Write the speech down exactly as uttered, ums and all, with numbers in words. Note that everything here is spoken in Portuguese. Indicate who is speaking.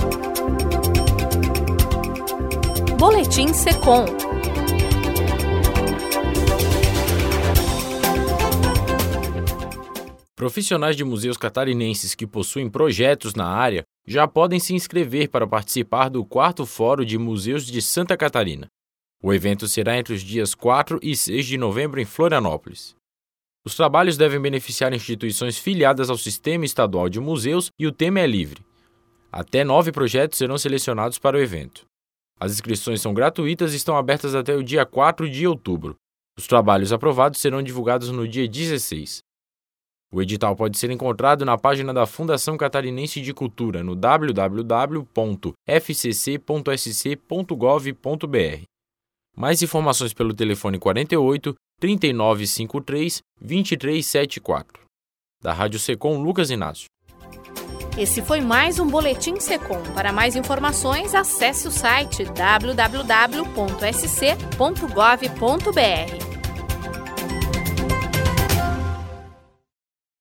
Speaker 1: Boletim Secom.
Speaker 2: Profissionais de museus catarinenses que possuem projetos na área já podem se inscrever para participar do quarto Fórum de Museus de Santa Catarina. O evento será entre os dias quatro e seis de novembro em Florianópolis. Os trabalhos devem beneficiar instituições filiadas ao Sistema Estadual de Museus e o tema é livre. Até nove projetos serão selecionados para o evento. As inscrições são gratuitas e estão abertas até o dia quatro de outubro. Os trabalhos aprovados serão divulgados no dia dezesseis. O edital pode ser encontrado na página da Fundação Catarinense de Cultura no w w w ponto f c c ponto s c ponto gov ponto b r. Mais informações pelo telefone quarenta e oito, trinta e nove cinquenta e três, vinte e três setenta e quatro. Da Rádio Secom, Lucas Inácio.
Speaker 1: Esse foi mais um Boletim Secom. Para mais informações, acesse o site w w w ponto s c ponto gov ponto b r.